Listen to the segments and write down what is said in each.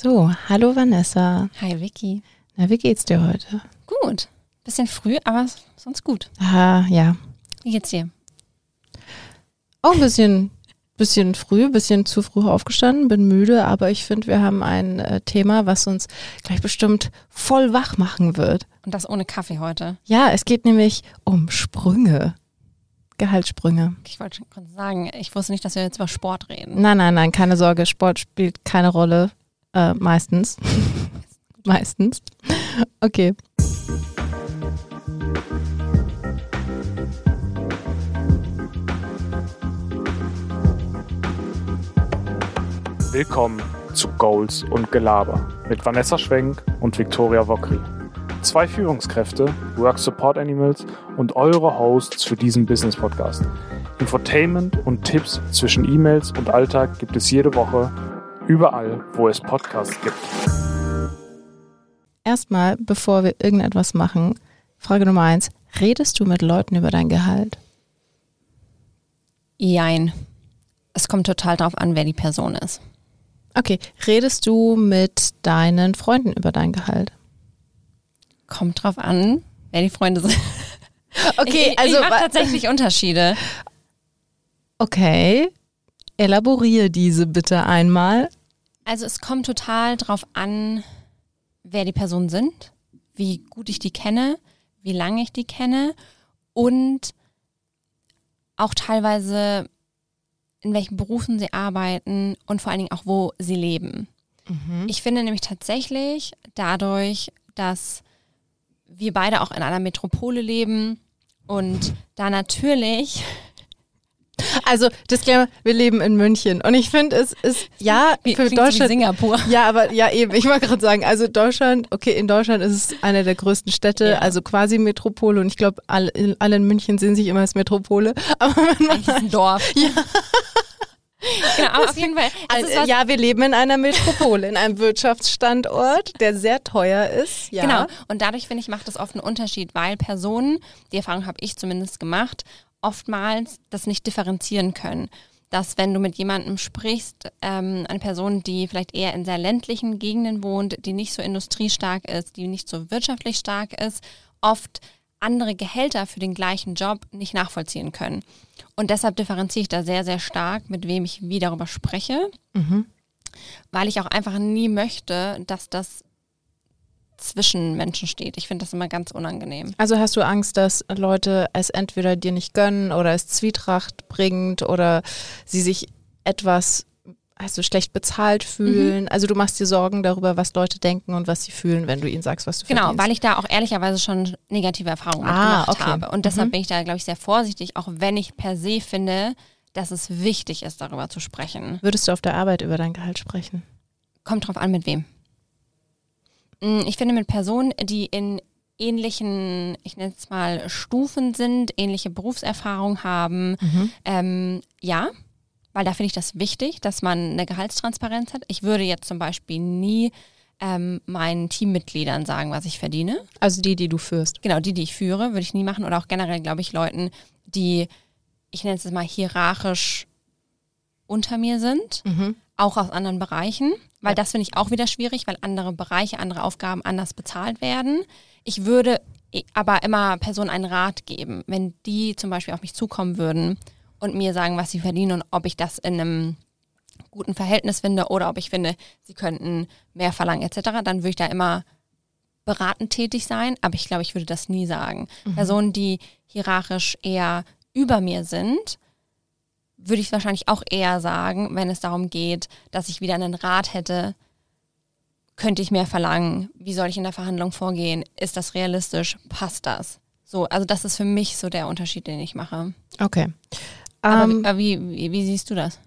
So, hallo Vanessa. Hi Vicky. Na, wie geht's dir heute? Gut. Bisschen früh, aber sonst gut. Ah, ja. Wie geht's dir? Auch ein bisschen früh, bisschen zu früh aufgestanden, bin müde, aber ich finde, wir haben ein Thema, was uns gleich bestimmt voll wach machen wird. Und das ohne Kaffee heute. Ja, es geht nämlich um Sprünge. Gehaltssprünge. Ich wollte schon gerade sagen, ich wusste nicht, dass wir jetzt über Sport reden. Nein, keine Sorge, Sport spielt keine Rolle. Meistens. Meistens. Okay. Willkommen zu Goals und Gelaber mit Vanessa Schwenk und Viktoria Wokri. Zwei Führungskräfte, Work Support Animals und eure Hosts für diesen Business Podcast. Infotainment und Tipps zwischen E-Mails und Alltag gibt es jede Woche überall, wo es Podcasts gibt. Erstmal, bevor wir irgendetwas machen, Frage Nummer 1. Redest du mit Leuten über dein Gehalt? Jein. Es kommt total drauf an, wer die Person ist. Okay, redest du mit deinen Freunden über dein Gehalt? Kommt drauf an, wer die Freunde sind. Okay, ich mache tatsächlich Unterschiede. Okay, elaboriere diese bitte einmal. Also es kommt total drauf an, wer die Personen sind, wie gut ich die kenne, wie lange ich die kenne und auch teilweise in welchen Berufen sie arbeiten und vor allen Dingen auch, wo sie leben. Mhm. Ich finde nämlich tatsächlich dadurch, dass wir beide auch in einer Metropole leben und da natürlich... Also, Disclaimer, wir leben in München und ich finde, es ist, ja, für Deutschland... So wie Singapur. Ja, aber, ja eben, ich wollte gerade sagen, also Deutschland, okay, in Deutschland ist es eine der größten Städte, Ja. also quasi Metropole und ich glaube, alle in München sehen sich immer als Metropole. Aber wenn man Eigentlich ist ein Dorf. Ja. Genau, aber auf jeden Fall. Es ist was, ja, wir leben in einer Metropole, in einem Wirtschaftsstandort, der sehr teuer ist. Ja. Genau, und dadurch, finde ich, macht das oft einen Unterschied, weil Personen, die Erfahrung habe ich zumindest gemacht, oftmals das nicht differenzieren können. Dass wenn du mit jemandem sprichst, eine Person, die vielleicht eher in sehr ländlichen Gegenden wohnt, die nicht so industriestark ist, die nicht so wirtschaftlich stark ist, oft andere Gehälter für den gleichen Job nicht nachvollziehen können. Und deshalb differenziere ich da sehr, sehr stark, mit wem ich wie darüber spreche, weil ich auch einfach nie möchte, dass das zwischen Menschen steht. Ich finde das immer ganz unangenehm. Also hast du Angst, dass Leute es entweder dir nicht gönnen oder es Zwietracht bringt oder sie sich etwas schlecht bezahlt fühlen? Also du machst dir Sorgen darüber, was Leute denken und was sie fühlen, wenn du ihnen sagst, was du Genau, verdienst. weil ich da auch ehrlicherweise schon negative Erfahrungen mitgemacht okay. habe. Und deshalb bin ich da, glaube ich, sehr vorsichtig, auch wenn ich per se finde, dass es wichtig ist, darüber zu sprechen. Würdest du auf der Arbeit über dein Gehalt sprechen? Kommt drauf an, mit wem. Ich finde, mit Personen, die in ähnlichen, ich nenne es mal, Stufen sind, ähnliche Berufserfahrung haben, ja, weil da finde ich das wichtig, dass man eine Gehaltstransparenz hat. Ich würde jetzt zum Beispiel nie meinen Teammitgliedern sagen, was ich verdiene. Also die du führst. Genau, die ich führe, würde ich nie machen. Oder auch generell, glaube ich, Leuten, die, ich nenne es jetzt mal, hierarchisch unter mir sind, auch aus anderen Bereichen. Weil das finde ich auch wieder schwierig, weil andere Bereiche, andere Aufgaben anders bezahlt werden. Ich würde aber immer Personen einen Rat geben, wenn die zum Beispiel auf mich zukommen würden und mir sagen, was sie verdienen und ob ich das in einem guten Verhältnis finde oder ob ich finde, sie könnten mehr verlangen etc., dann würde ich da immer beratend tätig sein, aber ich glaube, ich würde das nie sagen. Personen, die hierarchisch eher über mir sind, würde ich wahrscheinlich auch eher sagen, wenn es darum geht, dass ich wieder einen Rat hätte, könnte ich mehr verlangen, wie soll ich in der Verhandlung vorgehen, ist das realistisch, passt das? So, also das ist für mich so der Unterschied, den ich mache. Okay. Aber wie siehst du das?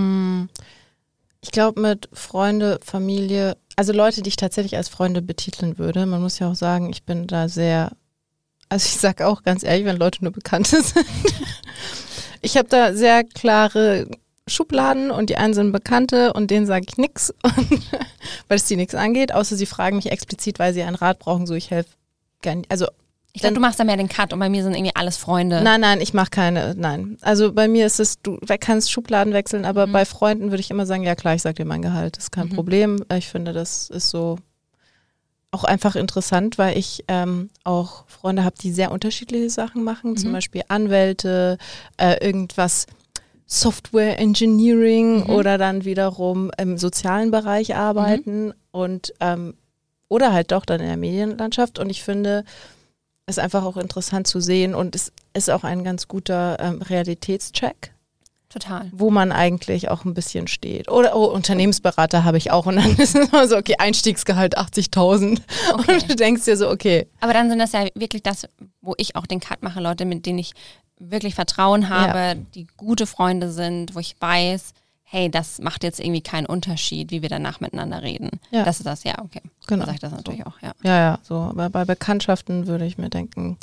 Ich glaube mit Freunde, Familie, also Leute, die ich tatsächlich als Freunde betiteln würde, man muss ja auch sagen, ich bin da sehr, also ich sage auch ganz ehrlich, wenn Leute nur Bekannte sind, ich habe da sehr klare Schubladen und die einen sind Bekannte und denen sage ich nichts, weil es die nichts angeht, außer sie fragen mich explizit, weil sie einen Rat brauchen, so ich helfe gerne, also Ich glaube, du machst da mehr den Cut und bei mir sind irgendwie alles Freunde. Nein, ich mache keine, nein. Also bei mir ist es, du kannst Schubladen wechseln, aber bei Freunden würde ich immer sagen, ja klar, ich sag dir mein Gehalt, das ist kein Problem. Ich finde, das ist so auch einfach interessant, weil ich auch Freunde habe, die sehr unterschiedliche Sachen machen, zum Beispiel Anwälte, irgendwas Software Engineering oder dann wiederum im sozialen Bereich arbeiten und oder halt doch dann in der Medienlandschaft. Und ich finde es einfach auch interessant zu sehen und es ist auch ein ganz guter Realitätscheck. Total. Wo man eigentlich auch ein bisschen steht. Oder Unternehmensberater habe ich auch und dann ist es immer so, okay, Einstiegsgehalt 80.000 Okay. und du denkst dir so, okay. Aber dann sind das ja wirklich das, wo ich auch den Cut mache, Leute, mit denen ich wirklich Vertrauen habe, die gute Freunde sind, wo ich weiß, hey, das macht jetzt irgendwie keinen Unterschied, wie wir danach miteinander reden. Ja. Das ist das, ja, okay. Genau. Dann sage ich das natürlich auch, ja. Ja, so. Aber bei Bekanntschaften würde ich mir denken,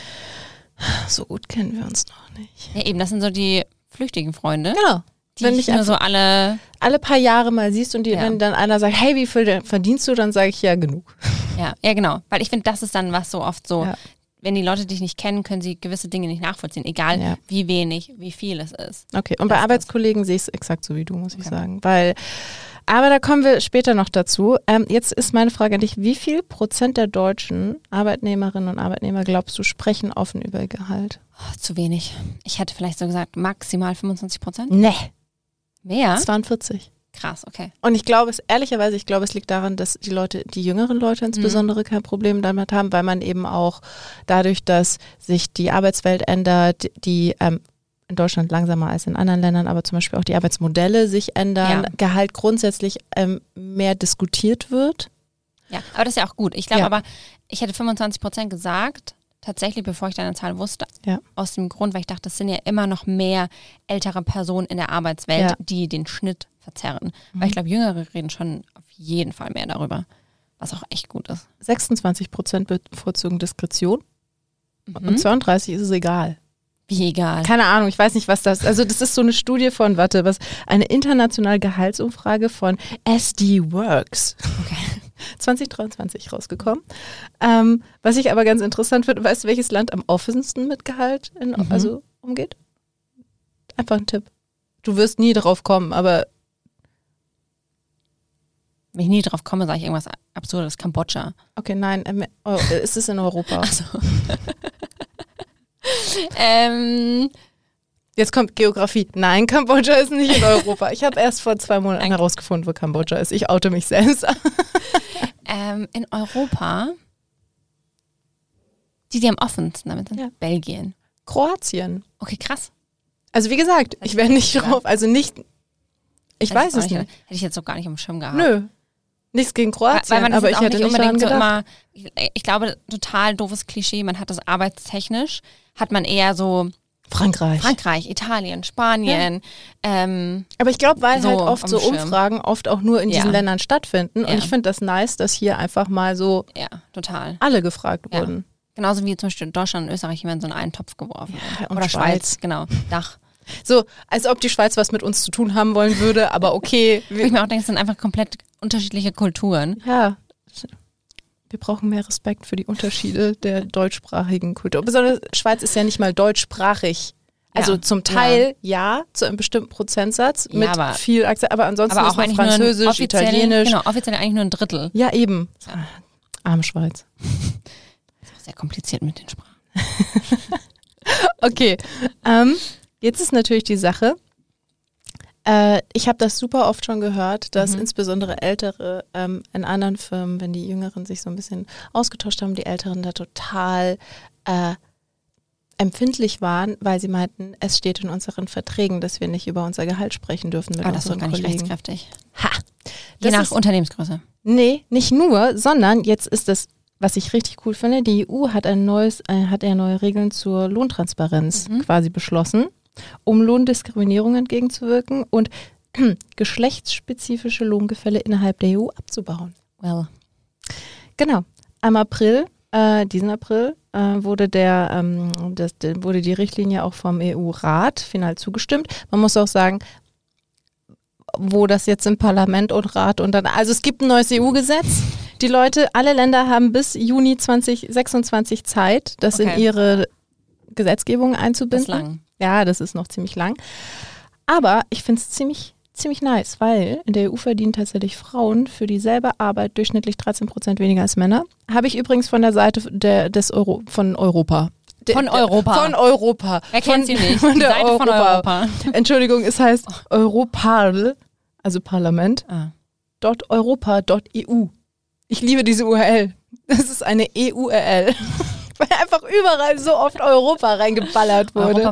so gut kennen wir uns noch nicht. Ja, eben, das sind so die flüchtigen Freunde. Genau. Die Wenn ich ich nur so alle paar Jahre mal siehst und wenn dann einer sagt, hey, wie viel verdienst du, dann sage ich ja genug. Ja, genau. Weil ich finde, das ist dann was so oft so, Ja. wenn die Leute dich nicht kennen, können sie gewisse Dinge nicht nachvollziehen, egal wie wenig, wie viel es ist. Okay, und bei Arbeitskollegen sehe ich es exakt so wie du, muss ich sagen. Aber da kommen wir später noch dazu. Jetzt ist meine Frage an dich, wie viel % der deutschen Arbeitnehmerinnen und Arbeitnehmer glaubst du sprechen offen über Gehalt? Oh, zu wenig. Ich hätte vielleicht so gesagt, maximal 25%? Nee. Mehr? 42. Krass, okay. Und ich glaube es liegt daran, dass die jüngeren Leute insbesondere kein Problem damit haben, weil man eben auch dadurch, dass sich die Arbeitswelt ändert, die in Deutschland langsamer als in anderen Ländern, aber zum Beispiel auch die Arbeitsmodelle sich ändern, Gehalt grundsätzlich mehr diskutiert wird. Ja, aber das ist ja auch gut. Ich glaube aber, ich hätte 25% gesagt, tatsächlich, bevor ich deine Zahl wusste, aus dem Grund, weil ich dachte, das sind ja immer noch mehr ältere Personen in der Arbeitswelt, die den Schnitt verzerren. Weil ich glaube, Jüngere reden schon auf jeden Fall mehr darüber, was auch echt gut ist. 26% bevorzugen Diskretion und 32% ist es egal. Wie egal? Keine Ahnung, ich weiß nicht, was das ist. Also das ist so eine Studie von, eine internationale Gehaltsumfrage von SD Works. Okay. 2023 rausgekommen. Was ich aber ganz interessant finde, weißt du, welches Land am offensten mit Gehalt umgeht? Einfach ein Tipp. Du wirst nie drauf kommen, aber wenn ich nie drauf komme, sage ich irgendwas Absurdes. Kambodscha. okay, nein, ist es in Europa? Ach so. Jetzt kommt Geografie. Nein, Kambodscha ist nicht in Europa. Ich habe erst vor 2 Monaten herausgefunden, wo Kambodscha ist. Ich oute mich selbst. In Europa, die am offensten damit sind, Belgien. Kroatien. Okay, krass. Also wie gesagt, ich wäre nicht drauf, also nicht, ich weiß es nicht. Hätte ich jetzt so gar nicht am Schirm gehabt. Nö, nichts gegen Kroatien, weil man aber ich ich hätte nicht daran gedacht. So immer, ich glaube, total doofes Klischee, man hat das arbeitstechnisch, hat man eher so Frankreich, Italien, Spanien. Ja. Aber ich glaube, weil so halt oft so Umfragen oft auch nur in diesen Ländern stattfinden und ich finde das nice, dass hier einfach mal so total alle gefragt wurden. Genauso wie zum Beispiel Deutschland und Österreich immer in so einen Topf geworfen. Ja, oder Schweiz, genau, Dach. So, als ob die Schweiz was mit uns zu tun haben wollen würde, aber okay. Wo ich mir auch denke, es sind einfach komplett unterschiedliche Kulturen. Ja, wir brauchen mehr Respekt für die Unterschiede der deutschsprachigen Kultur. Besonders Schweiz ist ja nicht mal deutschsprachig. Also zum Teil zu einem bestimmten Prozentsatz mit viel Akzent, aber ansonsten aber ist noch Französisch, Italienisch. Genau, offiziell eigentlich nur ein Drittel. Ja, eben. Ja. Arme Schweiz. Ist auch sehr kompliziert mit den Sprachen. Okay, jetzt ist natürlich die Sache, ich habe das super oft schon gehört, dass insbesondere Ältere in anderen Firmen, wenn die Jüngeren sich so ein bisschen ausgetauscht haben, die Älteren da total empfindlich waren, weil sie meinten, es steht in unseren Verträgen, dass wir nicht über unser Gehalt sprechen dürfen mit unseren Kollegen. Das ist gar nicht rechtskräftig. Ha! Je nach Unternehmensgröße. Nee, nicht nur, sondern jetzt ist das, was ich richtig cool finde, die EU hat neue Regeln zur Lohntransparenz quasi beschlossen, um Lohndiskriminierung entgegenzuwirken und geschlechtsspezifische Lohngefälle innerhalb der EU abzubauen. Well. Genau. Am April, diesen April, wurde die Richtlinie auch vom EU-Rat final zugestimmt. Man muss auch sagen, wo das jetzt im Parlament und Rat und dann, also es gibt ein neues EU-Gesetz. Die Leute, alle Länder haben bis Juni 2026 Zeit, das in ihre Gesetzgebung einzubinden. Das ist lang. Ja, das ist noch ziemlich lang. Aber ich finde es ziemlich nice, weil in der EU verdienen tatsächlich Frauen für dieselbe Arbeit durchschnittlich 13% weniger als Männer. Habe ich übrigens von der Seite von Europa. Von Europa. Wer kennt sie nicht? Von die der Seite von Europa. Entschuldigung, es heißt Europarl, also Parlament, .europa.eu. Ich liebe diese URL. Das ist eine EU-URL. Weil einfach überall so oft Europa reingeballert wurde.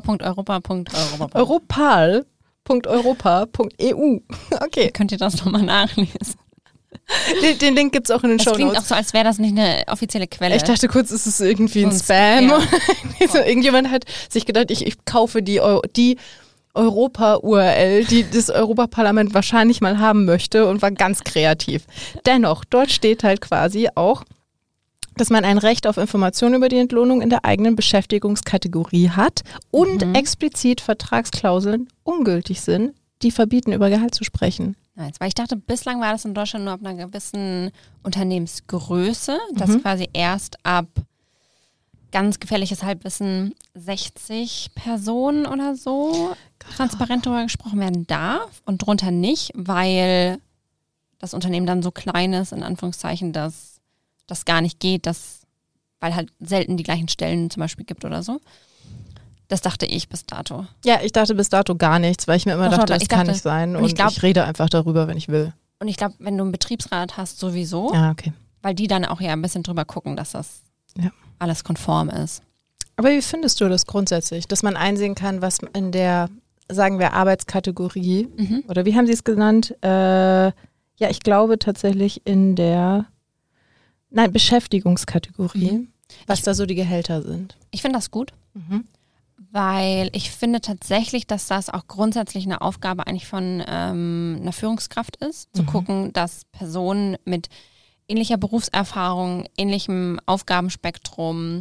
Europarl.europa.eu. Okay. Könnt ihr das nochmal nachlesen? Den Link gibt es auch in den Shownotes. Das klingt auch so, als wäre das nicht eine offizielle Quelle. Ich dachte kurz, ist es irgendwie ein Spam. Ja. So, irgendjemand hat sich gedacht, ich kaufe die Europa-URL, die das Europaparlament wahrscheinlich mal haben möchte und war ganz kreativ. Dennoch, dort steht halt quasi auch, dass man ein Recht auf Informationen über die Entlohnung in der eigenen Beschäftigungskategorie hat und explizit Vertragsklauseln ungültig sind, die verbieten, über Gehalt zu sprechen. Weil ich dachte, bislang war das in Deutschland nur ab einer gewissen Unternehmensgröße, dass quasi erst ab ganz gefährliches Halbwissen 60 Personen oder so transparent darüber gesprochen werden darf und drunter nicht, weil das Unternehmen dann so klein ist, in Anführungszeichen, dass das gar nicht geht, weil halt selten die gleichen Stellen zum Beispiel gibt oder so. Das dachte ich bis dato. Ja, ich dachte bis dato gar nichts, weil ich mir immer dachte, das kann nicht sein und ich rede einfach darüber, wenn ich will. Und ich glaube, wenn du einen Betriebsrat hast, sowieso, okay. Weil die dann auch ja ein bisschen drüber gucken, dass das alles konform ist. Aber wie findest du das grundsätzlich, dass man einsehen kann, was in der, sagen wir, Arbeitskategorie, oder wie haben sie es genannt? Ich glaube tatsächlich in der Beschäftigungskategorie, was da so die Gehälter sind. Ich finde das gut, weil ich finde tatsächlich, dass das auch grundsätzlich eine Aufgabe eigentlich von einer Führungskraft ist, zu gucken, dass Personen mit ähnlicher Berufserfahrung, ähnlichem Aufgabenspektrum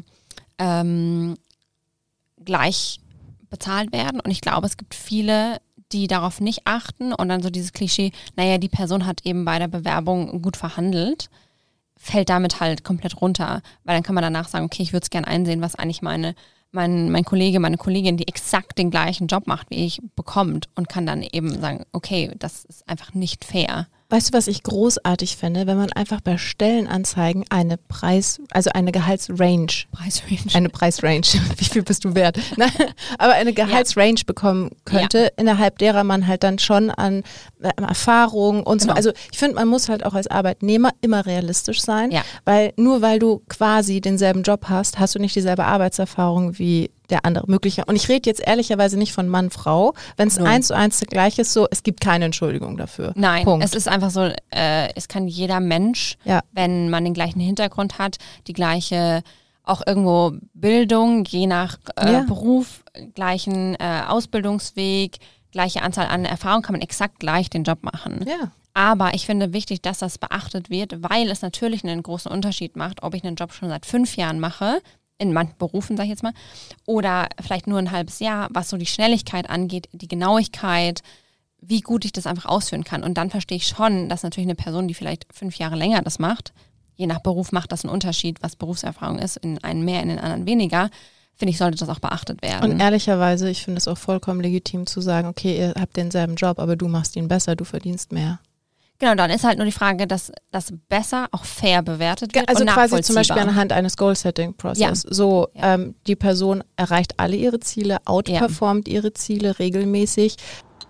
gleich bezahlt werden. Und ich glaube, es gibt viele, die darauf nicht achten und dann so dieses Klischee, die Person hat eben bei der Bewerbung gut verhandelt, fällt damit halt komplett runter, weil dann kann man danach sagen, okay, ich würde es gerne einsehen, was eigentlich mein Kollege, meine Kollegin, die exakt den gleichen Job macht wie ich, bekommt und kann dann eben sagen, okay, das ist einfach nicht fair. Weißt du, was ich großartig fände, wenn man einfach bei Stellenanzeigen eine Gehaltsrange. Eine Preisrange. Wie viel bist du wert? Nein, aber eine Gehaltsrange bekommen könnte, innerhalb derer man halt dann schon an Erfahrung und so. Also ich finde, man muss halt auch als Arbeitnehmer immer realistisch sein, weil nur weil du quasi denselben Job hast, hast du nicht dieselbe Arbeitserfahrung wie der andere mögliche. Und ich rede jetzt ehrlicherweise nicht von Mann, Frau. Wenn es 1:1 gleich ist, so, es gibt keine Entschuldigung dafür. Nein, Punkt. Es ist einfach so, es kann jeder Mensch, wenn man den gleichen Hintergrund hat, die gleiche auch irgendwo Bildung, je nach Beruf, gleichen Ausbildungsweg, gleiche Anzahl an Erfahrung, kann man exakt gleich den Job machen. Ja. Aber ich finde wichtig, dass das beachtet wird, weil es natürlich einen großen Unterschied macht, ob ich einen Job schon seit 5 Jahren mache, in manchen Berufen, sag ich jetzt mal, oder vielleicht nur ein halbes Jahr, was so die Schnelligkeit angeht, die Genauigkeit, wie gut ich das einfach ausführen kann. Und dann verstehe ich schon, dass natürlich eine Person, die vielleicht 5 Jahre länger das macht, je nach Beruf macht das einen Unterschied, was Berufserfahrung ist, in einen mehr, in den anderen weniger, finde ich, sollte das auch beachtet werden. Und ehrlicherweise, ich finde es auch vollkommen legitim zu sagen, okay, ihr habt denselben Job, aber du machst ihn besser, du verdienst mehr. Genau, dann ist halt nur die Frage, dass das besser auch fair bewertet wird also und quasi zum Beispiel anhand eines Goal-Setting-Prozess. Ja. So, die Person erreicht alle ihre Ziele, outperformt ihre Ziele regelmäßig,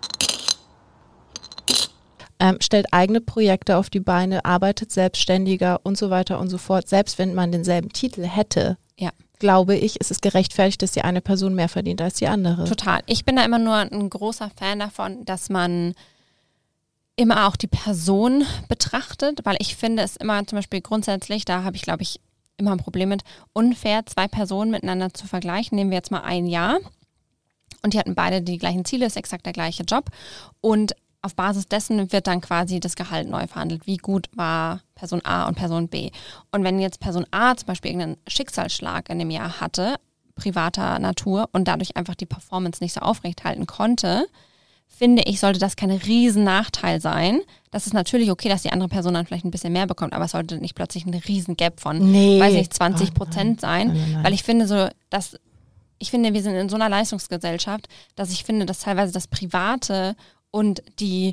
stellt eigene Projekte auf die Beine, arbeitet selbstständiger und so weiter und so fort. Selbst wenn man denselben Titel hätte, glaube ich, ist es gerechtfertigt, dass die eine Person mehr verdient als die andere. Total. Ich bin da immer nur ein großer Fan davon, dass man immer auch die Person betrachtet, weil ich finde es immer zum Beispiel grundsätzlich, da habe ich, glaube ich, immer ein Problem mit, unfair 2 Personen miteinander zu vergleichen. Nehmen wir jetzt mal ein Jahr und die hatten beide die gleichen Ziele, ist exakt der gleiche Job und auf Basis dessen wird dann quasi das Gehalt neu verhandelt. Wie gut war Person A und Person B? Und wenn jetzt Person A zum Beispiel irgendeinen Schicksalsschlag in dem Jahr hatte, privater Natur und dadurch einfach die Performance nicht so aufrechthalten konnte, finde ich, sollte das kein riesen Nachteil sein. Das ist natürlich okay, dass die andere Person dann vielleicht ein bisschen mehr bekommt, aber es sollte nicht plötzlich ein riesen Gap von, weiß nicht, 20% sein. Nein. Weil ich finde wir sind in so einer Leistungsgesellschaft, dass ich finde, dass teilweise das Private und die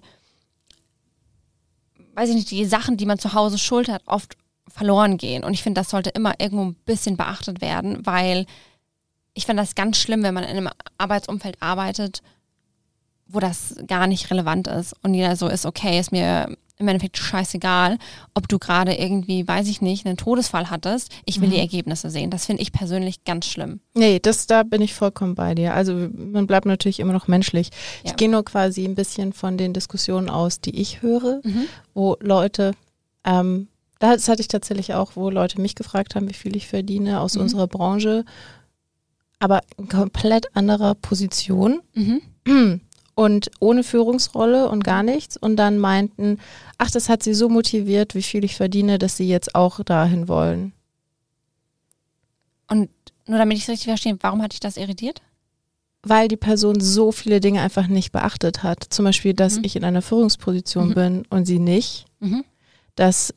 Sachen, die man zu Hause schultert, oft verloren gehen. Und ich finde, das sollte immer irgendwo ein bisschen beachtet werden, weil ich finde das ganz schlimm, wenn man in einem Arbeitsumfeld arbeitet, wo das gar nicht relevant ist und jeder so ist, okay, ist mir im Endeffekt scheißegal, ob du gerade irgendwie, weiß ich nicht, einen Todesfall hattest. Ich will die Ergebnisse sehen. Das finde ich persönlich ganz schlimm. Nee, da bin ich vollkommen bei dir. Also man bleibt natürlich immer noch menschlich. Ja. Ich gehe nur quasi ein bisschen von den Diskussionen aus, die ich höre, wo Leute, das hatte ich tatsächlich auch, wo Leute mich gefragt haben, wie viel ich verdiene aus unserer Branche, aber in komplett anderer Position. Und ohne Führungsrolle und gar nichts und dann meinten, ach, das hat sie so motiviert, wie viel ich verdiene, dass sie jetzt auch dahin wollen. Und nur damit ich es richtig verstehe, warum hat dich das irritiert? Weil die Person so viele Dinge einfach nicht beachtet hat. Zum Beispiel, dass ich in einer Führungsposition bin und sie nicht. Dass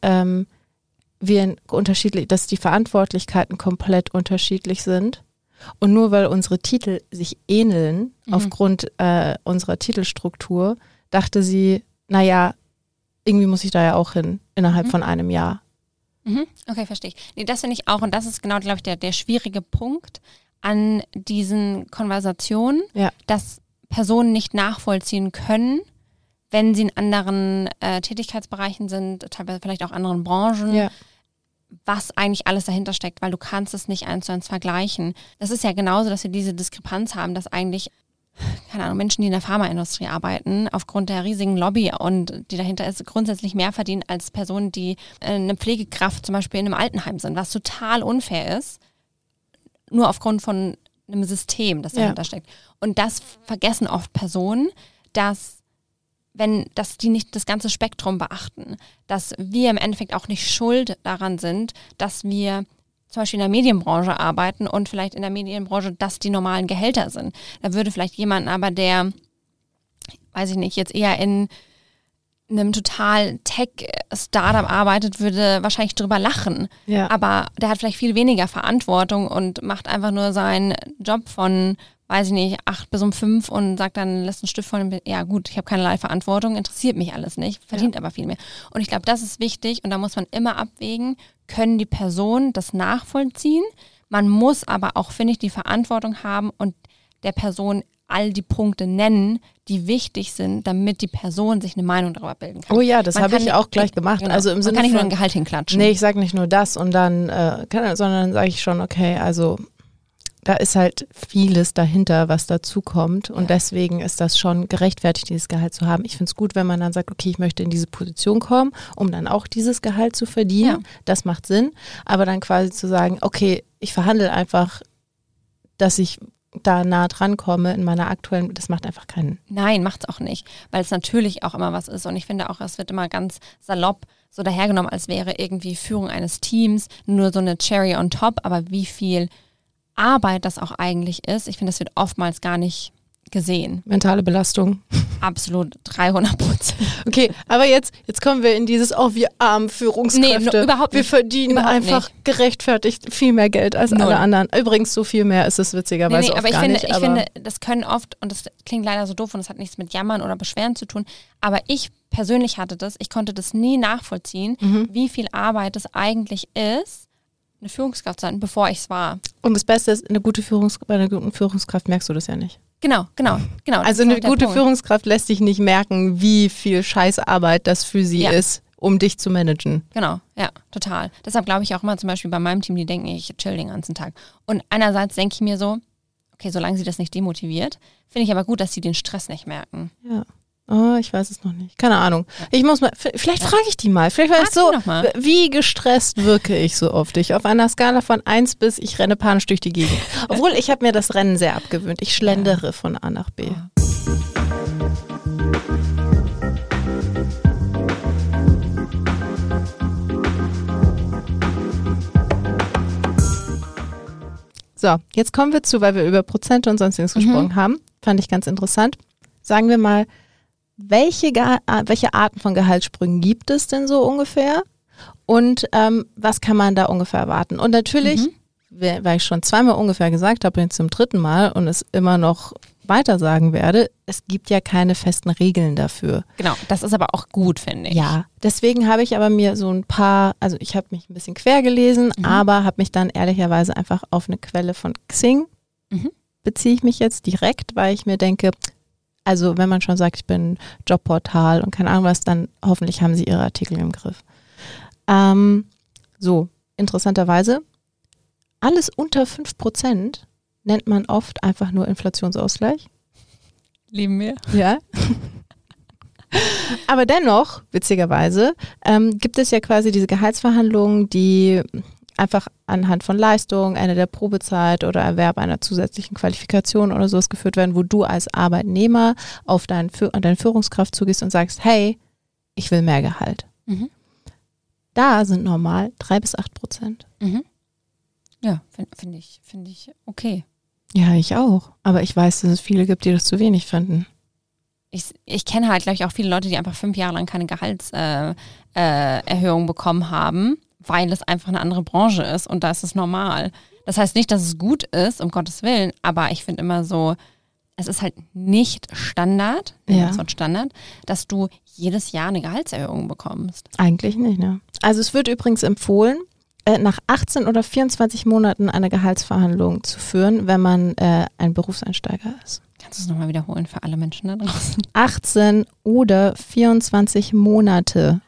dass die Verantwortlichkeiten komplett unterschiedlich sind. Und nur weil unsere Titel sich ähneln, aufgrund unserer Titelstruktur, dachte sie, naja, irgendwie muss ich da ja auch hin, innerhalb von einem Jahr. Okay, verstehe ich. Nee, das finde ich auch, und das ist genau, glaube ich, der schwierige Punkt an diesen Konversationen, dass Personen nicht nachvollziehen können, wenn sie in anderen Tätigkeitsbereichen sind, teilweise vielleicht auch anderen Branchen, was eigentlich alles dahinter steckt, weil du kannst es nicht 1:1 vergleichen. Das ist ja genauso, dass wir diese Diskrepanz haben, dass eigentlich, keine Ahnung, Menschen, die in der Pharmaindustrie arbeiten, aufgrund der riesigen Lobby und die dahinter ist, grundsätzlich mehr verdienen als Personen, die eine Pflegekraft zum Beispiel in einem Altenheim sind, was total unfair ist, nur aufgrund von einem System, das dahinter steckt. Und das vergessen oft Personen, dass die nicht das ganze Spektrum beachten, dass wir im Endeffekt auch nicht schuld daran sind, dass wir zum Beispiel in der Medienbranche arbeiten und vielleicht in der Medienbranche das die normalen Gehälter sind. Da würde vielleicht jemand aber, der, weiß ich nicht, jetzt eher in einem total Tech-Startup arbeitet, würde wahrscheinlich drüber lachen. Ja. Aber der hat vielleicht viel weniger Verantwortung und macht einfach nur seinen Job von, weiß ich nicht, 8 bis um 5 und sagt dann, lässt einen Stift von, ja gut, ich habe keinerlei Verantwortung, interessiert mich alles nicht, verdient aber viel mehr. Und ich glaube, das ist wichtig und da muss man immer abwägen, können die Personen das nachvollziehen? Man muss aber auch, finde ich, die Verantwortung haben und der Person all die Punkte nennen, die wichtig sind, damit die Person sich eine Meinung darüber bilden kann. Oh ja, das habe ich auch gleich gemacht. Genau. Also im Sinne man kann nicht von, nur ein Gehalt hinklatschen. Nee, ich sage nicht nur das und dann, sondern sage ich schon, okay, also da ist halt vieles dahinter, was dazu kommt und deswegen ist das schon gerechtfertigt, dieses Gehalt zu haben. Ich finde es gut, wenn man dann sagt, okay, ich möchte in diese Position kommen, um dann auch dieses Gehalt zu verdienen. Ja. Das macht Sinn, aber dann quasi zu sagen, okay, ich verhandle einfach, dass ich da nah dran komme in meiner aktuellen, das macht einfach keinen. Nein, macht es auch nicht, weil es natürlich auch immer was ist und ich finde auch, es wird immer ganz salopp so dahergenommen, als wäre irgendwie Führung eines Teams nur so eine Cherry on top, aber wie viel Arbeit das auch eigentlich ist, ich finde, das wird oftmals gar nicht gesehen. Mentale Belastung. Absolut, 300%. Okay, aber jetzt kommen wir in dieses, wir armen Führungskräfte. Nee, überhaupt nicht. Wir verdienen einfach gerechtfertigt viel mehr Geld als alle anderen. Übrigens, so viel mehr ist es witzigerweise oft gar nicht. Ich finde, das können oft, und das klingt leider so doof und das hat nichts mit Jammern oder Beschweren zu tun, aber ich persönlich ich konnte das nie nachvollziehen, wie viel Arbeit es eigentlich ist, eine Führungskraft sein, bevor ich es war. Und das Beste ist, bei einer guten Führungskraft merkst du das ja nicht. Genau. Also eine gute Führungskraft lässt dich nicht merken, wie viel Scheißarbeit das für sie ist, um dich zu managen. Genau, ja, total. Deshalb glaube ich auch immer zum Beispiel bei meinem Team, die denken, ich chill den ganzen Tag. Und einerseits denke ich mir so, okay, solange sie das nicht demotiviert, finde ich aber gut, dass sie den Stress nicht merken. Ja. Oh, ich weiß es noch nicht. Keine Ahnung. Ich muss mal, vielleicht frage ich die mal. Vielleicht weißt du, wie gestresst wirke ich so auf dich? Auf einer Skala von 1 bis ich renne panisch durch die Gegend. Obwohl, ich habe mir das Rennen sehr abgewöhnt. Ich schlendere von A nach B. Oh. So, jetzt kommen wir zu, weil wir über Prozente und sonstiges gesprochen haben. Fand ich ganz interessant. sagen wir mal, welche Arten von Gehaltssprüngen gibt es denn so ungefähr? Und was kann man da ungefähr erwarten? Und natürlich, weil ich schon zweimal ungefähr gesagt habe, jetzt zum dritten Mal und es immer noch weiter sagen werde, es gibt ja keine festen Regeln dafür. Genau, das ist aber auch gut, finde ich. Ja, deswegen habe ich aber mir so ein paar, also ich habe mich ein bisschen quer gelesen, aber habe mich dann ehrlicherweise einfach auf eine Quelle von Xing beziehe ich mich jetzt direkt, weil ich mir denke, also wenn man schon sagt, ich bin Jobportal und keine Ahnung was, dann hoffentlich haben sie ihre Artikel im Griff. So, interessanterweise, alles unter 5% nennt man oft einfach nur Inflationsausgleich. Lieben wir. Ja. Aber dennoch, witzigerweise, gibt es ja quasi diese Gehaltsverhandlungen, die einfach anhand von Leistung, Ende der Probezeit oder Erwerb einer zusätzlichen Qualifikation oder sowas geführt werden, wo du als Arbeitnehmer auf deine Führungskraft zugehst und sagst, hey, ich will mehr Gehalt. Da sind normal 3-8%. Ja, finde ich okay. Ja, ich auch. Aber ich weiß, dass es viele gibt, die das zu wenig finden. Ich kenne halt, glaube ich, auch viele Leute, die einfach 5 Jahre lang keine Gehaltserhöhung bekommen haben, weil es einfach eine andere Branche ist und da ist es normal. Das heißt nicht, dass es gut ist, um Gottes Willen, aber ich finde immer so, es ist halt nicht Standard, das Wort Standard, dass du jedes Jahr eine Gehaltserhöhung bekommst. Eigentlich nicht, ne? Also es wird übrigens empfohlen, nach 18 oder 24 Monaten eine Gehaltsverhandlung zu führen, wenn man ein Berufseinsteiger ist. Kannst du es nochmal wiederholen für alle Menschen da draußen? 18 oder 24 Monate.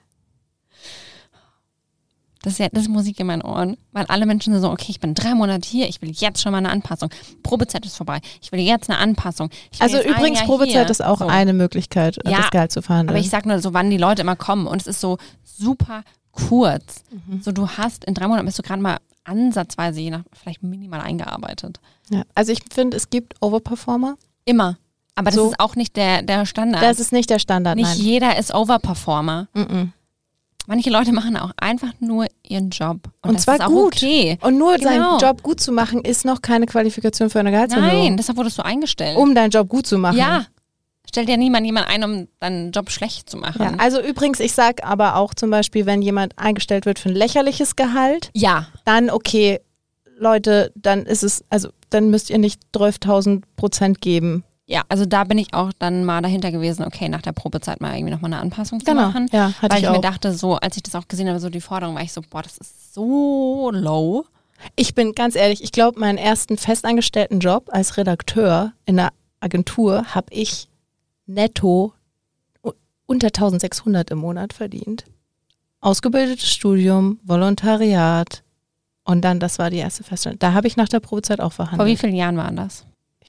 Das ist Musik in meinen Ohren, weil alle Menschen sind so, okay, ich bin 3 Monate hier, ich will jetzt schon mal eine Anpassung. Probezeit ist vorbei, ich will jetzt eine Anpassung. Also übrigens, Probezeit ist auch eine Möglichkeit, das Gehalt zu verhandeln. Aber ich sag nur so, wann die Leute immer kommen und es ist so super kurz. So, du hast in 3 Monaten bist du gerade mal ansatzweise, je nach vielleicht minimal eingearbeitet. Ja, also ich finde, es gibt Overperformer. Immer. Aber das ist auch nicht der Standard. Das ist nicht der Standard, nicht nein. Nicht jeder ist Overperformer. Manche Leute machen auch einfach nur ihren Job. Und das zwar ist auch gut. Okay. Und nur seinen Job gut zu machen, ist noch keine Qualifikation für eine Gehaltserhöhung. Nein, deshalb wurdest du eingestellt. Um deinen Job gut zu machen. Ja. Stellt ja jemand ein, um deinen Job schlecht zu machen. Ja, also übrigens, ich sag aber auch zum Beispiel, wenn jemand eingestellt wird für ein lächerliches Gehalt, dann okay, Leute, dann ist es, also dann müsst ihr nicht 12.000% geben. Ja, also da bin ich auch dann mal dahinter gewesen, okay, nach der Probezeit mal irgendwie nochmal eine Anpassung zu machen. Ja, hatte weil ich mir auch. dachte, so, als ich das auch gesehen habe, so die Forderung, war ich so, boah, das ist so low. Ich bin ganz ehrlich, ich glaube, meinen ersten festangestellten Job als Redakteur in einer Agentur habe ich netto unter 1.600 im Monat verdient. Ausgebildetes Studium, Volontariat und dann, das war die erste Festanstellung. Da habe ich nach der Probezeit auch verhandelt. Vor wie vielen Jahren waren das?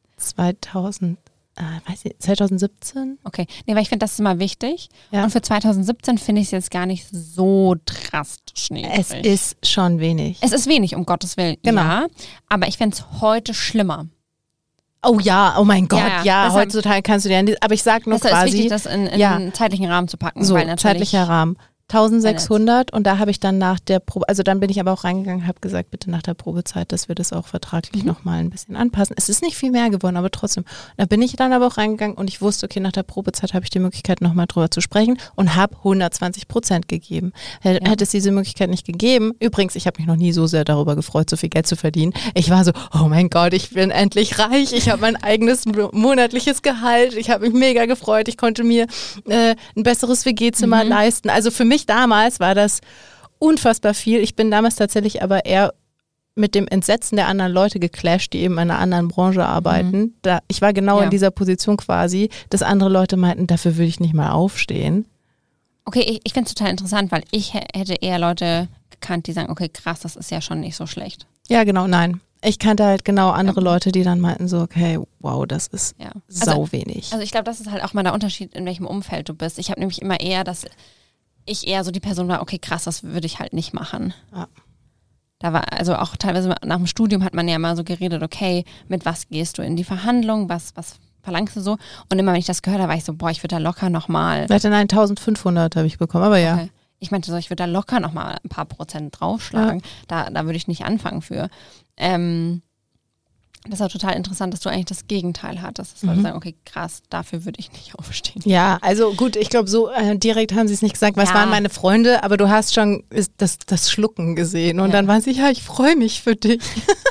2017. Okay, nee, weil ich finde, das ist immer wichtig. Ja. Und für 2017 finde ich es jetzt gar nicht so drastisch niedrig. Es ist schon wenig. Es ist wenig, um Gottes Willen, Genau. ja. Aber ich fände es heute schlimmer. Oh ja, oh mein Gott, ja, deshalb, heutzutage kannst du dir, aber ich sag nur deshalb quasi. ist wichtig, das in einen zeitlichen Rahmen zu packen. So, weil natürlich zeitlicher Rahmen. 1.600 und da habe ich dann nach der Probe, also dann bin ich aber auch reingegangen, habe gesagt, bitte nach der Probezeit, dass wir das auch vertraglich nochmal ein bisschen anpassen. Es ist nicht viel mehr geworden, aber trotzdem. Da bin ich dann aber auch reingegangen und ich wusste, okay, nach der Probezeit habe ich die Möglichkeit, nochmal drüber zu sprechen und habe 120% gegeben. Hätte es diese Möglichkeit nicht gegeben, übrigens, ich habe mich noch nie so sehr darüber gefreut, so viel Geld zu verdienen. Ich war so, oh mein Gott, ich bin endlich reich, ich habe mein eigenes monatliches Gehalt, ich habe mich mega gefreut, ich konnte mir ein besseres WG-Zimmer leisten. Also für mich damals war das unfassbar viel. Ich bin damals tatsächlich aber eher mit dem Entsetzen der anderen Leute geclasht, die eben in einer anderen Branche arbeiten. Ich war genau in dieser Position quasi, dass andere Leute meinten, dafür würde ich nicht mal aufstehen. Okay, ich finde es total interessant, weil ich hätte eher Leute gekannt, die sagen, okay, krass, das ist ja schon nicht so schlecht. Ja, genau, nein. Ich kannte halt genau andere Leute, die dann meinten so, okay, wow, das ist sau wenig. Also ich glaube, das ist halt auch mal der Unterschied, in welchem Umfeld du bist. Ich habe nämlich immer eher, dass ich eher so die Person war, okay, krass, das würde ich halt nicht machen. Ja. Da war, also auch teilweise nach dem Studium hat man ja mal so geredet, okay, mit was gehst du in die Verhandlung, was verlangst du so? Und immer, wenn ich das gehört habe, war ich so, boah, ich würde da locker nochmal. Vielleicht in 1.500 habe ich bekommen, aber ja. Okay. Ich meinte so, ich würde da locker nochmal ein paar Prozent draufschlagen. Ja. Da würde ich nicht anfangen für. Das ist auch total interessant, dass du eigentlich das Gegenteil hattest. Dass Leute sagen, okay, krass, dafür würde ich nicht aufstehen. Ja, also gut, ich glaube, so direkt haben sie es nicht gesagt, was Ja. waren meine Freunde, aber du hast schon das Schlucken gesehen und dann waren sie, ja, ich freue mich für dich.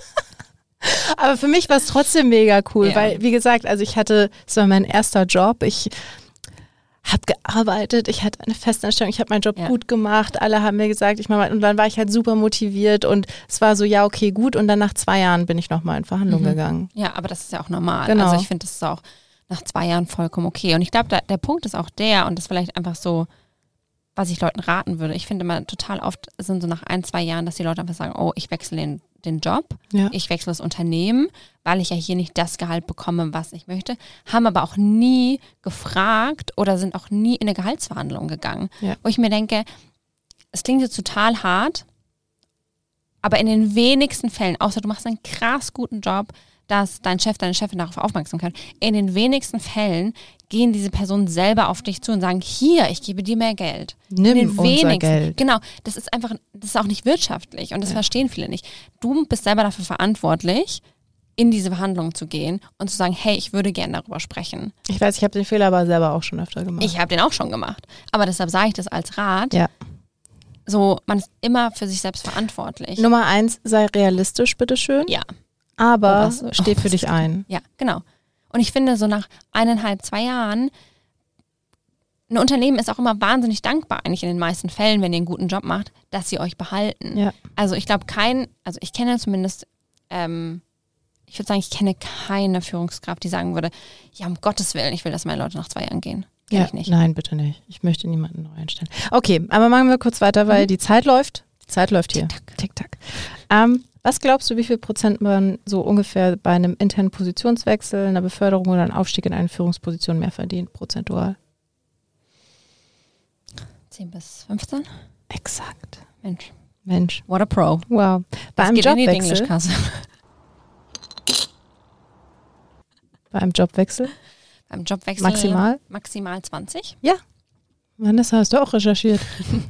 Aber für mich war es trotzdem mega cool, weil, wie gesagt, also es war mein erster Job, ich habe gearbeitet, ich hatte eine Festanstellung, ich habe meinen Job gut gemacht, alle haben mir gesagt, und dann war ich halt super motiviert und es war so, ja, okay, gut, und dann nach 2 Jahren bin ich nochmal in Verhandlungen gegangen. Ja, aber das ist ja auch normal. Genau. Also ich finde, das ist auch nach 2 Jahren vollkommen okay. Und ich glaube, der Punkt ist auch und das vielleicht einfach so, was ich Leuten raten würde. Ich finde immer total oft sind so nach 1, 2 Jahren, dass die Leute einfach sagen, oh, ich wechsle den Job, ich wechsle das Unternehmen, weil ich ja hier nicht das Gehalt bekomme, was ich möchte, haben aber auch nie gefragt oder sind auch nie in eine Gehaltsverhandlung gegangen. Ja. Wo ich mir denke, es klingt jetzt total hart, aber in den wenigsten Fällen, außer du machst einen krass guten Job, dass dein Chef, deine Chefin darauf aufmerksam kann, in den wenigsten Fällen gehen diese Personen selber auf dich zu und sagen, hier, ich gebe dir mehr Geld. Nimm unser Geld. Genau, das ist auch nicht wirtschaftlich und das verstehen viele nicht. Du bist selber dafür verantwortlich, in diese Verhandlungen zu gehen und zu sagen, hey, ich würde gerne darüber sprechen. Ich weiß, ich habe den Fehler aber selber auch schon öfter gemacht. Ich habe den auch schon gemacht, aber deshalb sage ich das als Rat. Ja. So, man ist immer für sich selbst verantwortlich. Nummer 1, sei realistisch, bitteschön. Ja. Aber steh für dich ein. Ja, genau. Und ich finde, so nach 1,5, 2 Jahren, ein Unternehmen ist auch immer wahnsinnig dankbar, eigentlich in den meisten Fällen, wenn ihr einen guten Job macht, dass sie euch behalten. Ja. Also ich glaube ich kenne zumindest, ich würde sagen, ich kenne keine Führungskraft, die sagen würde, ja, um Gottes Willen, ich will, dass meine Leute nach 2 Jahren gehen. Ja, ich nicht. Nein, bitte nicht. Ich möchte niemanden neu einstellen. Okay, aber machen wir kurz weiter, weil die Zeit läuft. Die Zeit läuft hier. Tick-Tack. Was glaubst du, wie viel Prozent man so ungefähr bei einem internen Positionswechsel, einer Beförderung oder einem Aufstieg in eine Führungsposition mehr verdient, prozentual? 10 bis 15? Exakt. Mensch. What a Pro. Wow. Bei einem Jobwechsel. Bei einem Jobwechsel? Beim Jobwechsel. Maximal? Maximal 20? Ja. Vanessa, hast du auch recherchiert?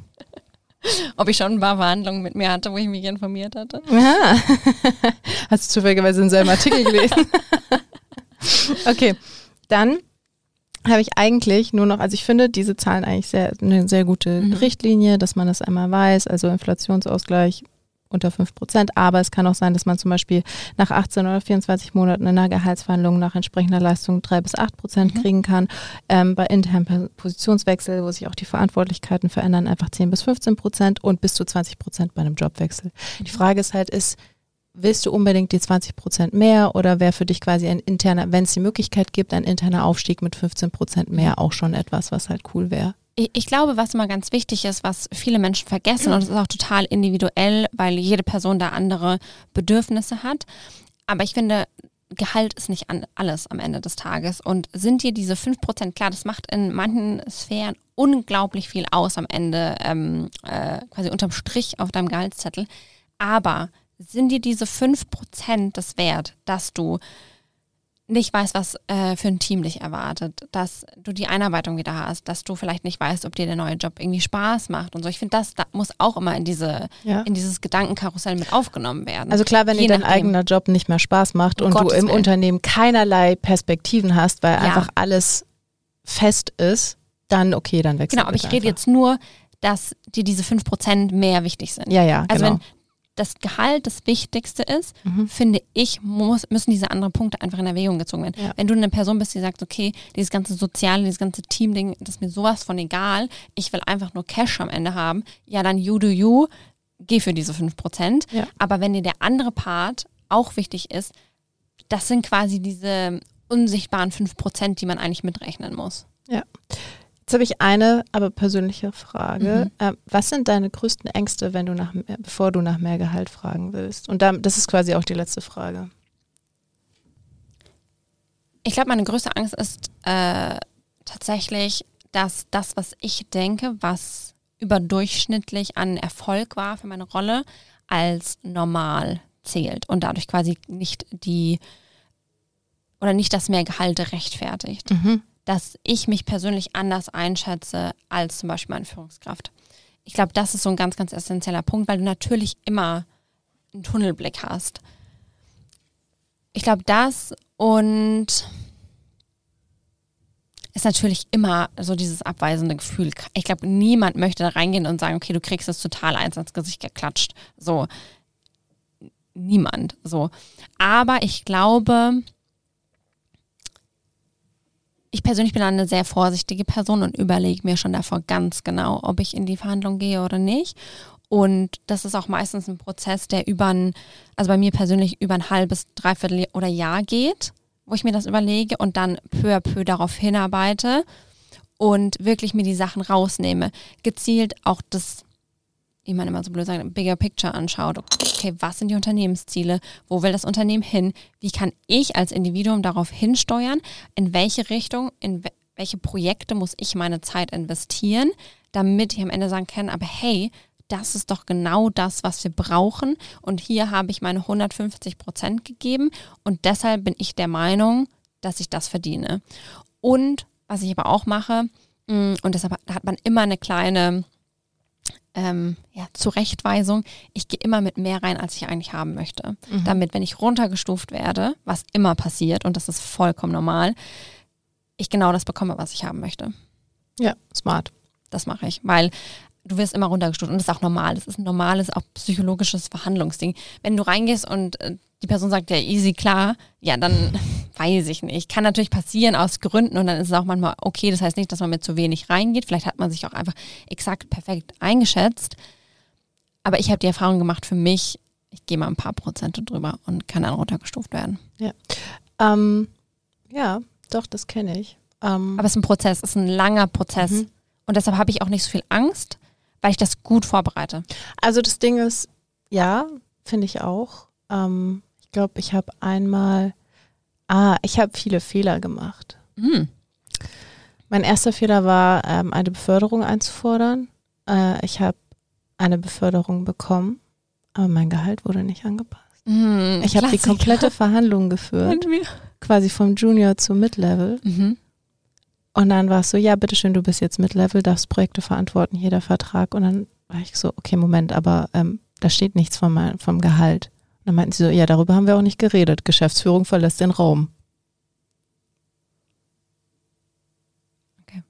Ob ich schon ein paar Verhandlungen mit mir hatte, wo ich mich informiert hatte. Ja. Hast du zufälligerweise in seinem Artikel gelesen? Okay, dann habe ich eigentlich nur noch, also ich finde diese Zahlen eigentlich eine sehr gute Richtlinie, dass man das einmal weiß, also Inflationsausgleich unter 5%, aber es kann auch sein, dass man zum Beispiel nach 18 oder 24 Monaten in einer Gehaltsverhandlung nach entsprechender Leistung 3 bis 8% kriegen kann. Bei internen Positionswechsel, wo sich auch die Verantwortlichkeiten verändern, einfach 10 bis 15% und bis zu 20% bei einem Jobwechsel. Die Frage ist halt, willst du unbedingt die 20% mehr oder wäre für dich quasi ein interner, wenn es die Möglichkeit gibt, ein interner Aufstieg mit 15% mehr auch schon etwas, was halt cool wäre? Ich glaube, was immer ganz wichtig ist, was viele Menschen vergessen, und es ist auch total individuell, weil jede Person da andere Bedürfnisse hat, aber ich finde, Gehalt ist nicht alles am Ende des Tages und sind dir diese 5%, klar, das macht in manchen Sphären unglaublich viel aus am Ende, quasi unterm Strich auf deinem Gehaltszettel, aber sind dir diese 5% das wert, dass du nicht weißt, was für ein Team dich erwartet, dass du die Einarbeitung wieder hast, dass du vielleicht nicht weißt, ob dir der neue Job irgendwie Spaß macht und so. Ich finde, das muss auch immer in dieses Gedankenkarussell mit aufgenommen werden. Also klar, wenn dir dein eigener Job nicht mehr Spaß macht und du im Unternehmen keinerlei Perspektiven hast, weil einfach alles fest ist, dann okay, dann wechselst du. Genau, aber ich rede jetzt nur, dass dir diese 5% mehr wichtig sind. Ja, also genau. Wenn das Gehalt das Wichtigste ist, finde ich, müssen diese anderen Punkte einfach in Erwägung gezogen werden. Ja. Wenn du eine Person bist, die sagt, okay, dieses ganze Soziale, dieses ganze Team-Ding, das ist mir sowas von egal, ich will einfach nur Cash am Ende haben, ja dann you do you, geh für diese 5%. Ja. Aber wenn dir der andere Part auch wichtig ist, das sind quasi diese unsichtbaren 5%, die man eigentlich mitrechnen muss. Ja. Jetzt habe ich eine, aber persönliche Frage. Was sind deine größten Ängste, bevor du nach mehr Gehalt fragen willst? Und das ist quasi auch die letzte Frage. Ich glaube, meine größte Angst ist tatsächlich, dass das, was ich denke, was überdurchschnittlich an Erfolg war für meine Rolle, als normal zählt und dadurch quasi nicht das mehr Gehalt rechtfertigt. Dass ich mich persönlich anders einschätze als zum Beispiel meine Führungskraft. Ich glaube, das ist so ein ganz, ganz essentieller Punkt, weil du natürlich immer einen Tunnelblick hast. Ich glaube, das und ist natürlich immer so dieses abweisende Gefühl. Ich glaube, niemand möchte da reingehen und sagen, okay, du kriegst es total eins ins Gesicht geklatscht. So, niemand. So, aber ich glaube, ich persönlich bin eine sehr vorsichtige Person und überlege mir schon davor ganz genau, ob ich in die Verhandlung gehe oder nicht. Und das ist auch meistens ein Prozess, der also bei mir persönlich über ein halbes, dreiviertel oder Jahr geht, wo ich mir das überlege und dann peu à peu darauf hinarbeite und wirklich mir die Sachen rausnehme. Gezielt auch das, wie man immer so blöd sagt, Bigger Picture anschaut. Okay, was sind die Unternehmensziele? Wo will das Unternehmen hin? Wie kann ich als Individuum darauf hinsteuern? In welche Richtung, in welche Projekte muss ich meine Zeit investieren, damit ich am Ende sagen kann, aber hey, das ist doch genau das, was wir brauchen. Und hier habe ich meine 150% gegeben. Und deshalb bin ich der Meinung, dass ich das verdiene. Und was ich aber auch mache, und deshalb hat man immer eine kleine Zurechtweisung, ich gehe immer mit mehr rein, als ich eigentlich haben möchte. Damit, wenn ich runtergestuft werde, was immer passiert, und das ist vollkommen normal, ich genau das bekomme, was ich haben möchte. Ja, smart. Das mache ich, weil du wirst immer runtergestuft und das ist auch normal. Das ist ein normales, auch psychologisches Verhandlungsding. Wenn du reingehst und die Person sagt, ja, easy, klar, ja, dann weiß ich nicht. Kann natürlich passieren aus Gründen und dann ist es auch manchmal okay. Das heißt nicht, dass man mit zu wenig reingeht. Vielleicht hat man sich auch einfach exakt perfekt eingeschätzt. Aber ich habe die Erfahrung gemacht für mich, ich gehe mal ein paar Prozente drüber und kann dann runtergestuft werden. Ja, ja, doch, das kenne ich. Aber es ist ein Prozess, es ist ein langer Prozess. Und deshalb habe ich auch nicht so viel Angst, weil ich das gut vorbereite. Also das Ding ist, ja, finde ich auch. Ich glaube, ich habe viele Fehler gemacht. Mein erster Fehler war, eine Beförderung einzufordern. Ich habe eine Beförderung bekommen, aber mein Gehalt wurde nicht angepasst. Ich habe die komplette Verhandlung geführt, quasi vom Junior zu Mid-Level. Und dann war es so, ja, bitteschön, du bist jetzt Mid-Level, darfst Projekte verantworten, hier der Vertrag. Und dann war ich so, okay, Moment, aber da steht nichts vom Gehalt. Und dann meinten sie so, ja, darüber haben wir auch nicht geredet. Geschäftsführung verlässt den Raum. Okay.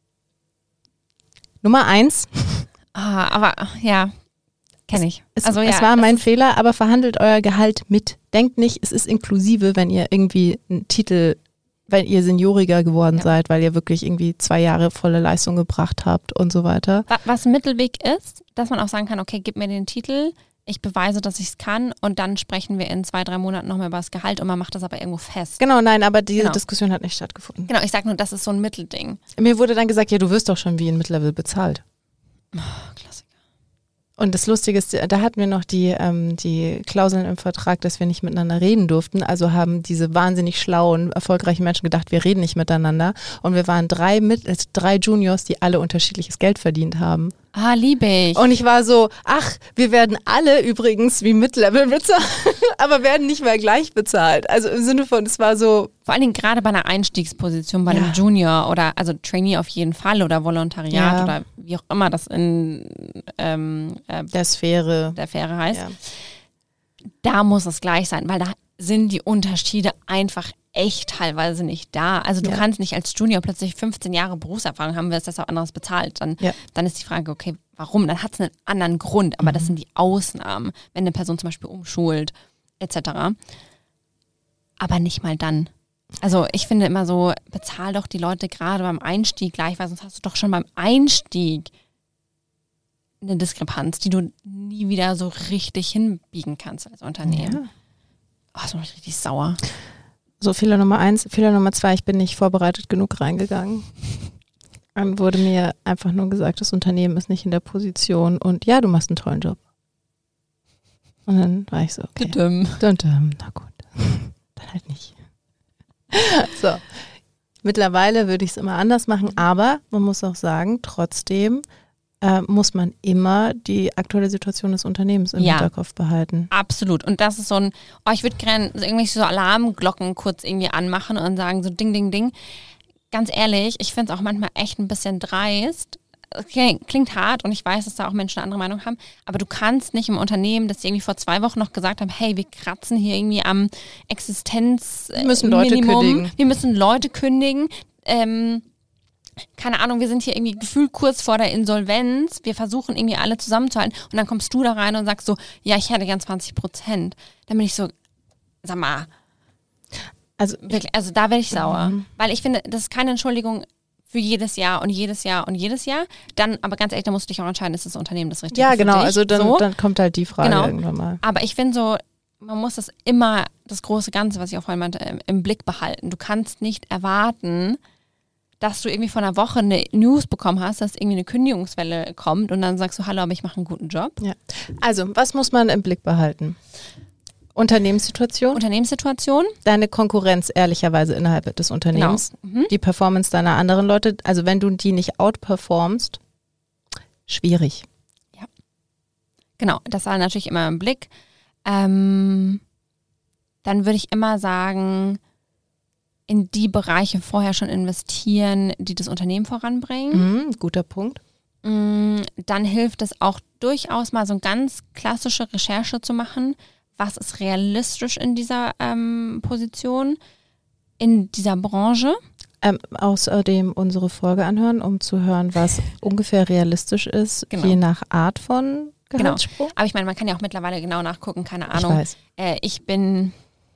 Nummer 1. Aber ja, kenne ich. Es war mein Fehler, aber verhandelt euer Gehalt mit. Denkt nicht, es ist inklusive, wenn ihr irgendwie einen Titel, weil ihr senioriger geworden seid, weil ihr wirklich irgendwie 2 Jahre volle Leistung gebracht habt und so weiter. Was Mittelweg ist, dass man auch sagen kann, okay, gib mir den Titel, ich beweise, dass ich es kann und dann sprechen wir in 2-3 Monaten nochmal über das Gehalt und man macht das aber irgendwo fest. Genau, nein, aber diese Diskussion hat nicht stattgefunden. Genau, ich sage nur, das ist so ein Mittelding. Mir wurde dann gesagt, ja, du wirst doch schon wie ein Mid-Level bezahlt. Klassiker. Und das Lustige ist, da hatten wir noch die Klauseln im Vertrag, dass wir nicht miteinander reden durften. Also haben diese wahnsinnig schlauen, erfolgreichen Menschen gedacht, wir reden nicht miteinander. Und wir waren 3 Juniors, die alle unterschiedliches Geld verdient haben. Ah, liebe ich. Und ich war so, ach, wir werden alle übrigens wie Mid-Level bezahlt, aber werden nicht mehr gleich bezahlt. Also im Sinne von, es war so. Vor allen Dingen gerade bei einer Einstiegsposition, bei einem Junior oder also Trainee auf jeden Fall oder Volontariat oder wie auch immer das in der Sphäre heißt. Ja. Da muss es gleich sein, weil da sind die Unterschiede einfach echt teilweise nicht da. Also du kannst nicht als Junior plötzlich 15 Jahre Berufserfahrung haben, wirst das auch anderes bezahlt. Dann ist die Frage, okay, warum? Dann hat es einen anderen Grund, aber das sind die Ausnahmen, wenn eine Person zum Beispiel umschult, etc. Aber nicht mal dann. Also ich finde immer so, bezahl doch die Leute gerade beim Einstieg gleich, weil sonst hast du doch schon beim Einstieg eine Diskrepanz, die du nie wieder so richtig hinbiegen kannst als Unternehmen. Ja. Oh, das macht mich richtig sauer. So, Fehler Nummer 1. Fehler Nummer 2, ich bin nicht vorbereitet genug reingegangen. Dann wurde mir einfach nur gesagt, das Unternehmen ist nicht in der Position und ja, du machst einen tollen Job. Und dann war ich so, okay. Na gut, dann halt nicht. So, mittlerweile würde ich es immer anders machen, aber man muss auch sagen, trotzdem muss man immer die aktuelle Situation des Unternehmens im Hinterkopf behalten. Absolut. Und das ist so ein, ich würde gerne irgendwelche so Alarmglocken kurz irgendwie anmachen und sagen so Ding, Ding, Ding. Ganz ehrlich, ich finde es auch manchmal echt ein bisschen dreist, okay, klingt hart und ich weiß, dass da auch Menschen eine andere Meinung haben, aber du kannst nicht im Unternehmen, das irgendwie vor 2 Wochen noch gesagt haben, hey, wir kratzen hier irgendwie am Existenzminimum. Wir müssen Leute kündigen. Wir müssen Leute kündigen. Keine Ahnung, wir sind hier irgendwie gefühlt kurz vor der Insolvenz. Wir versuchen irgendwie alle zusammenzuhalten und dann kommst du da rein und sagst so, ja, ich hätte gern 20%. Dann bin ich so, sag mal, also da werde ich sauer. Weil ich finde, das ist keine Entschuldigung für jedes Jahr und jedes Jahr und jedes Jahr. Dann, aber ganz ehrlich, da musst du dich auch entscheiden, ist das Unternehmen das Richtige Ja, für genau, dich? also dann, so. dann kommt halt die Frage irgendwann mal. Aber ich finde so, man muss das immer, das große Ganze, was ich auch vorhin meinte, im Blick behalten. Du kannst nicht erwarten, dass du irgendwie vor einer Woche eine News bekommen hast, dass irgendwie eine Kündigungswelle kommt und dann sagst du, hallo, aber ich mache einen guten Job. Ja. Also, was muss man im Blick behalten? Unternehmenssituation, deine Konkurrenz ehrlicherweise innerhalb des Unternehmens, die Performance deiner anderen Leute, also wenn du die nicht outperformst, schwierig. Ja, genau, das war natürlich immer im Blick. Dann würde ich immer sagen, in die Bereiche vorher schon investieren, die das Unternehmen voranbringen. Guter Punkt. Dann hilft es auch durchaus mal so eine ganz klassische Recherche zu machen. Was ist realistisch in dieser Position, in dieser Branche? Außerdem unsere Folge anhören, um zu hören, was ungefähr realistisch ist, je nach Art von Gehaltssprung. Genau. Aber ich meine, man kann ja auch mittlerweile genau nachgucken, keine Ahnung. Ich weiß. Ich bin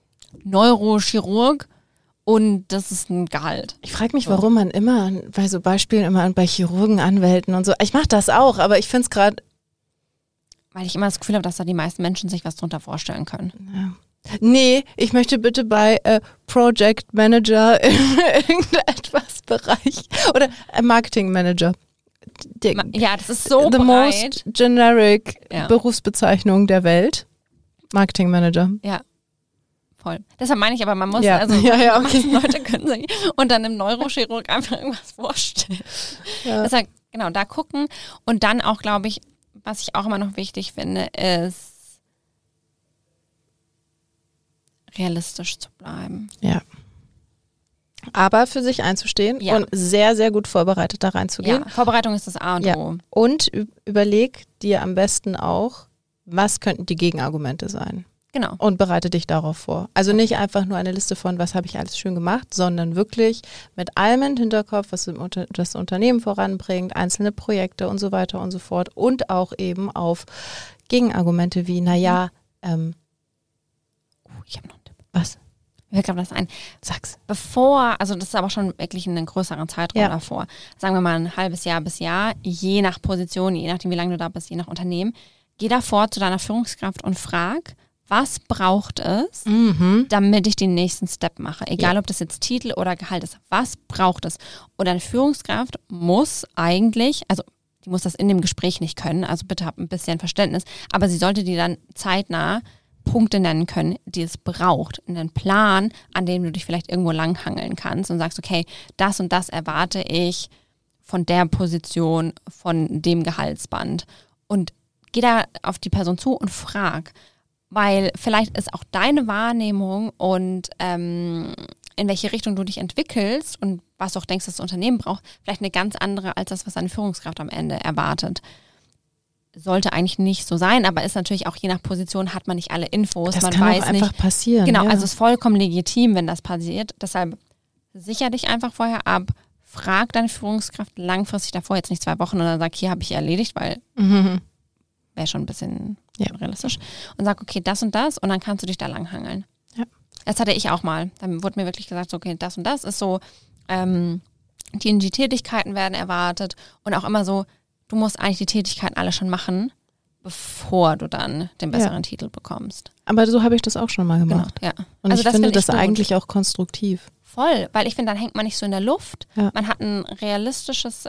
Neurochirurg und das ist ein Gehalt. Ich frage mich, warum man immer bei so Beispielen immer bei Chirurgen, Anwälten und so, ich mache das auch, aber ich finde es gerade... Weil ich immer das Gefühl habe, dass da die meisten Menschen sich was drunter vorstellen können. Ja. Nee, ich möchte bitte bei Project Manager in irgendetwas Bereich oder Marketing Manager. Ja, das ist so the breit. most generic Berufsbezeichnung der Welt. Marketing Manager. Ja, voll. Deshalb meine ich aber, man muss, okay. Leute können sich unter einem Neurochirurg einfach irgendwas vorstellen. Ja. Deshalb, genau, da gucken und dann auch, glaube ich, was ich auch immer noch wichtig finde, ist realistisch zu bleiben. Ja. Aber für sich einzustehen und sehr, sehr gut vorbereitet da reinzugehen. Ja, Vorbereitung ist das A und O. Und überleg dir am besten auch, was könnten die Gegenargumente sein. Genau. Und bereite dich darauf vor. Also nicht einfach nur eine Liste von, was habe ich alles schön gemacht, sondern wirklich mit allem im Hinterkopf, was das Unternehmen voranbringt, einzelne Projekte und so weiter und so fort. Und auch eben auf Gegenargumente wie, ich habe noch einen Tipp. Was? Mir fällt gerade das ein. Sag's. Also das ist aber schon wirklich einen größeren Zeitraum davor. Sagen wir mal ein halbes Jahr bis Jahr, je nach Position, je nachdem wie lange du da bist, je nach Unternehmen. Geh davor zu deiner Führungskraft und frag, was braucht es, damit ich den nächsten Step mache? Egal, ob das jetzt Titel oder Gehalt ist. Was braucht es? Und eine Führungskraft muss eigentlich, also die muss das in dem Gespräch nicht können, also bitte hab ein bisschen Verständnis, aber sie sollte dir dann zeitnah Punkte nennen können, die es braucht. Einen Plan, an dem du dich vielleicht irgendwo langhangeln kannst und sagst, okay, das und das erwarte ich von der Position, von dem Gehaltsband. Und geh da auf die Person zu und frag. Weil vielleicht ist auch deine Wahrnehmung und in welche Richtung du dich entwickelst und was du auch denkst, dass das Unternehmen braucht, vielleicht eine ganz andere als das, was deine Führungskraft am Ende erwartet. Sollte eigentlich nicht so sein, aber ist natürlich auch je nach Position hat man nicht alle Infos. Das kann auch einfach passieren. Genau, also es ist vollkommen legitim, wenn das passiert. Deshalb sicher dich einfach vorher ab, frag deine Führungskraft langfristig davor, jetzt nicht 2 Wochen und dann sag, hier habe ich erledigt, weil wäre schon ein bisschen realistisch. Und sag, okay, das und dann kannst du dich da langhangeln. Ja. Das hatte ich auch mal. Dann wurde mir wirklich gesagt, so, okay, das und das ist so, die Tätigkeiten werden erwartet und auch immer so, du musst eigentlich die Tätigkeiten alle schon machen, bevor du dann den besseren Titel bekommst. Aber so habe ich das auch schon mal gemacht. Genau, ja. Und also ich finde das eigentlich auch konstruktiv. Voll, weil ich finde, dann hängt man nicht so in der Luft. Ja. Man hat ein realistisches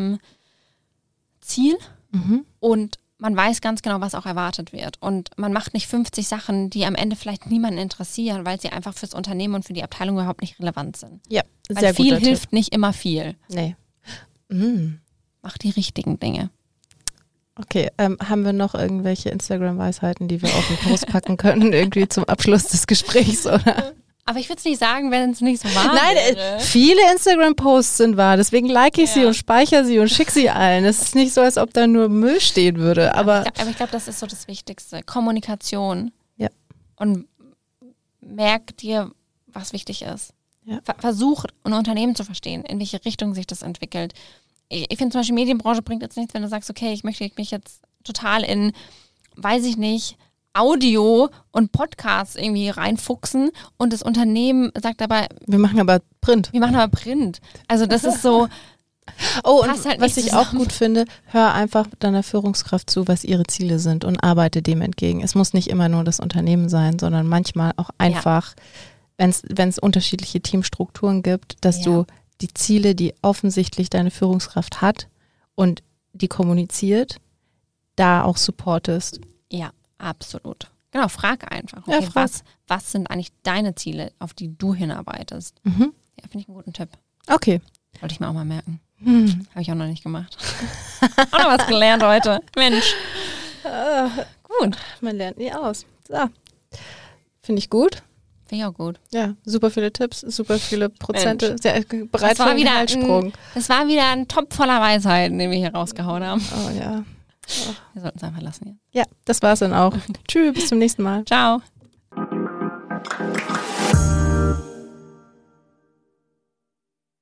Ziel und man weiß ganz genau, was auch erwartet wird. Und man macht nicht 50 Sachen, die am Ende vielleicht niemanden interessieren, weil sie einfach fürs Unternehmen und für die Abteilung überhaupt nicht relevant sind. Ja, sehr weil viel hilft Tipp. Nicht immer viel. Nee. Mach die richtigen Dinge. Okay, haben wir noch irgendwelche Instagram-Weisheiten, die wir auf den Post packen können, irgendwie zum Abschluss des Gesprächs, oder? Aber ich würde es nicht sagen, wenn es nicht so war. Nein, viele Instagram-Posts sind wahr, deswegen like ich sie und speichere sie und schicke sie allen. Es ist nicht so, als ob da nur Müll stehen würde. Aber ich glaube, das ist so das Wichtigste. Kommunikation. Ja. Und merk dir, was wichtig ist. Ja. Versuch, ein Unternehmen zu verstehen, in welche Richtung sich das entwickelt. Ich finde zum Beispiel, Medienbranche bringt jetzt nichts, wenn du sagst, okay, ich möchte mich jetzt total in, weiß ich nicht, Audio und Podcasts irgendwie reinfuchsen und das Unternehmen sagt dabei, wir machen aber Print. Also das ist so. Oh, und halt was ich auch gut finde, hör einfach deiner Führungskraft zu, was ihre Ziele sind und arbeite dem entgegen. Es muss nicht immer nur das Unternehmen sein, sondern manchmal auch einfach, wenn es unterschiedliche Teamstrukturen gibt, dass du die Ziele, die offensichtlich deine Führungskraft hat und die kommuniziert, da auch supportest. Ja, absolut. Genau, frag einfach. Okay, was sind eigentlich deine Ziele, auf die du hinarbeitest? Mhm. Ja, finde ich einen guten Tipp. Okay. Wollte ich mir auch mal merken. Habe ich auch noch nicht gemacht. Auch noch was gelernt heute. Mensch. Gut. Man lernt nie aus. So. Finde ich gut. Finde ich auch gut. Ja, super viele Tipps, super viele Prozente. Sehr bereit für einen Gehaltssprung. Das war wieder ein Topf voller Weisheiten, den wir hier rausgehauen haben. Oh ja. Wir sollten es einfach lassen jetzt. Ja, das war's dann auch. Tschüss, bis zum nächsten Mal. Ciao.